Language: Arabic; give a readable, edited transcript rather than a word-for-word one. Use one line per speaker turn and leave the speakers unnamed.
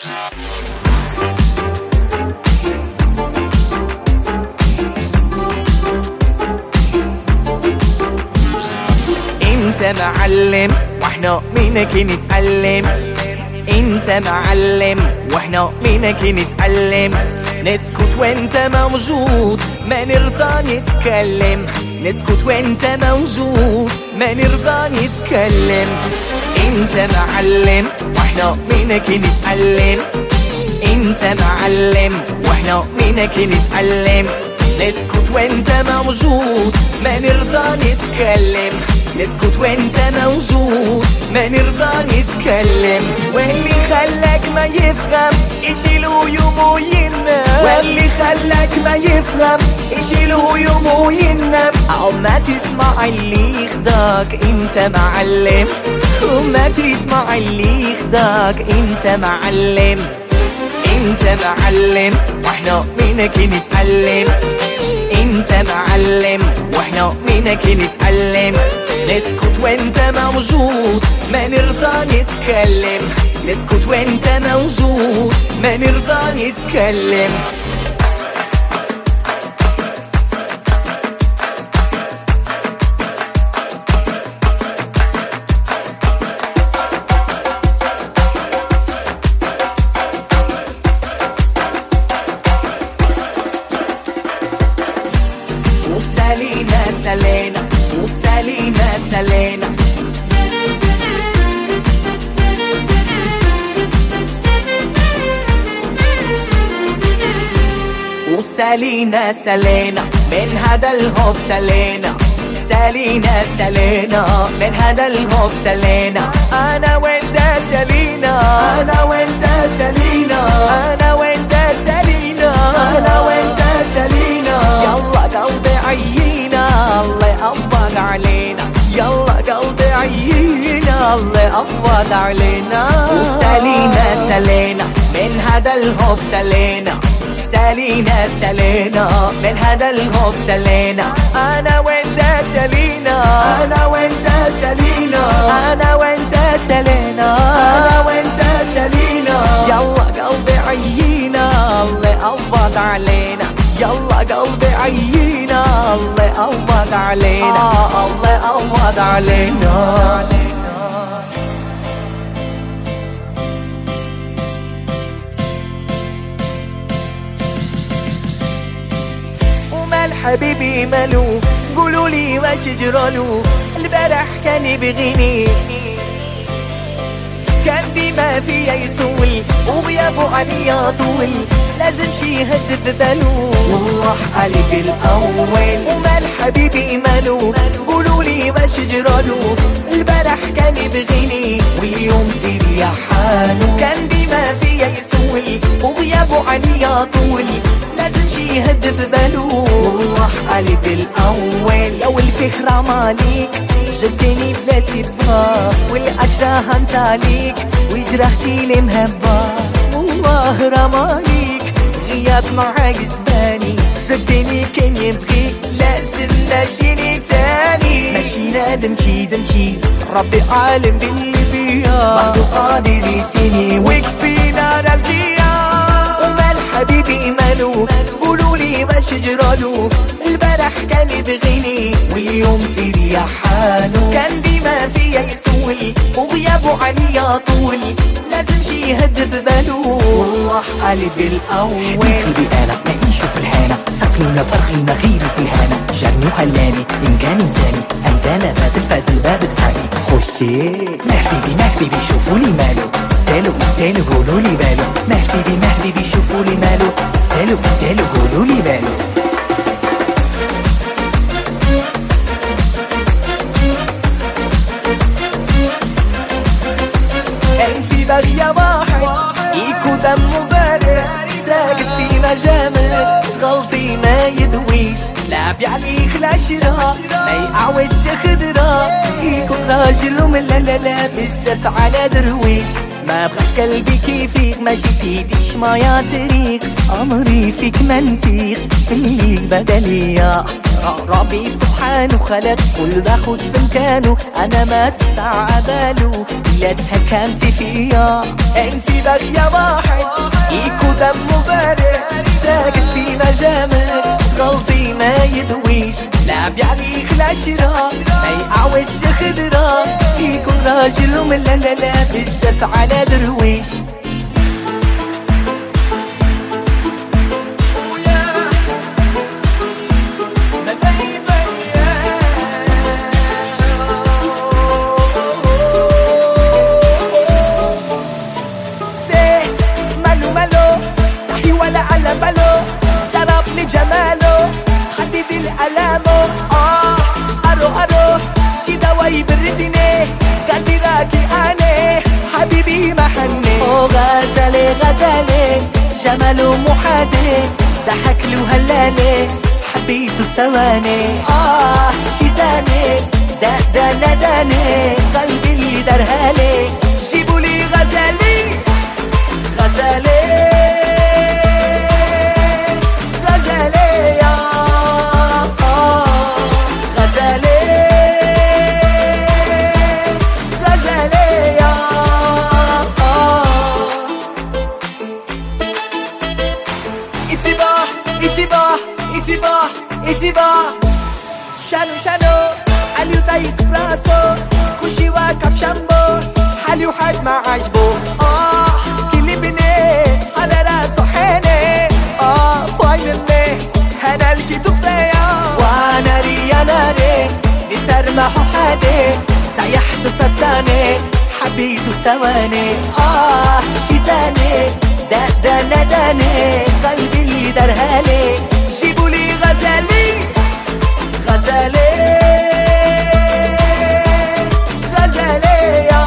انت معلم واحنا منك نتعلم، انت معلم واحنا منك نتعلم. نسكت وانت موجود ما نرضى نتكلم، نسكت وانت موجود ما نرضى نتكلم. انت معلم واحنا منك نتعلم، انت معلم واحنا منك نتعلم. نسكت وانت موجود ما نرضى نتكلم، نسكت وانت موجود ما نرضى نتكلم. واللي خلاك ما يفهم يشيله يوم وينام، واللي خلاك ما يفهم يشيله يوم وينام. او ما تسمع اللي يخداك انت معلم، وما تسمع اللي يخداك انت معلم. انت معلم واحنا منك نتعلم، انت معلم واحنا منك نتعلم. نسكت وانت موجود ما نرضى نتكلم، نسكت وانت موجود ما نرضى نتكلم. وسالينا سالينا وسالينا سالينا، وسالينا سالينا من هذا الحب سالينا، سالينا سالينا من هذا الحب سالينا. انا وانت سالينا، انا وانت سالينا، انا وانت سالينا، انا وانت سالينا. يلا قلبي عيينا الله يقبض علينا، يلا قلبي عيينا الله يقبض علينا. وسالينا سالينا من هذا الحب سالينا، سالينا سالينا من هذا الحب سالينا. انا وانت سالينا، انا وانت سالينا، انا وانت سالينا، انا وانت سالينا. يلا قلبي عيينا الله يقبض علينا، يلا قلبي عيينا الله يقبض علينا، الله يقبض علينا. حبيبي مالو قولوا لي واش جرالو، البارح كان يبغيني كان ديما فيا يسول وغيابه عليا طول، لازم شي يهدد بالو والله عليك الاول. ومال حبيبي مالو قولوا لي واش جرالو، البارح كان يبغيني واليوم زيد يا حالو. كان ديما فيا يسول وغيابه عليا طول، لازم شي يهدد بالو والله عليك الاول. لو الفكرة ماليك جبتني بلا سبا، والاشراها انت عليك وجرحتي لي مهبة. والله رماليك غياب معاك زباني، جبتني كان يبغيك لازم نجيني تاني. ماشي نادم كي دمكي ربي عالم باللي بيا، بعدو قادر يسيني ويكفينا نبكيا. ومال حبيبي مالو قولوا لي واش جرالو، البارح كان يبغيني واليوم زيد يا حالو. كان ديما فيا يسول وغيابه عليا طول، لازم شي يهدد بالو والله علي بالاول.
بيتي انا نعيشو في الحانة، سافلونا فرخينا غيري في الهانة. جاني وحلاني ان كان انساني عندنا ما تنفذ الباب بتاعي. خشي محبيبي محبيبي شوفوا لي مالو، تالو تالو قولوا لي مالو. محبيبي محبيبي شوفوا لي مالو، تالو تالو قولوا لي مالو.
انتي باغية واحد يكون دمه بارد، ساكت في مجامل تغلطي ما يدويش، لعب عليك العشرة ما يعوجش خضرة. يكون راجل ومن لا لا لا بزاف على درويش، ما ما بغاش قلبي كيفيك، ما جيتيش معايا طريق، عمري فيك منطيق، سميك بدلية. ربي سبحانه خلق كل باخد في مكانه، انا ما تسع بالو لا تهكمتي فيا. انتي باقية واحد ايكو دمه بارد، ساكت في مجامل تغلطي ما يدويش، لعب عليك العشرة ما يقعودش خضرة، يكون راجل ومن لا لا لا بالسف على درويش. ولا على باله شرب لجماله حبيبي الألامه أرو شي دوا يبردني قلبي راكي أنا حبيبي محني. غزالي جماله محادي ضحك له هلاني حبيته ثواني شي داني دا نداني قلبي اللي درهالي. جيبولي غزالي إتبا شانو علي وطايق فراسو كوشي واقف شامبو حالي وحد ما عجبو كلي بني على راسو حيني فاينلي هنا لقيتو فيا وانا ناري نسرمحو حادي طيحتو صداني حبيتو ثواني شداني دا نداني قلبي اللي درهالي. جيبولي غزالي غزالي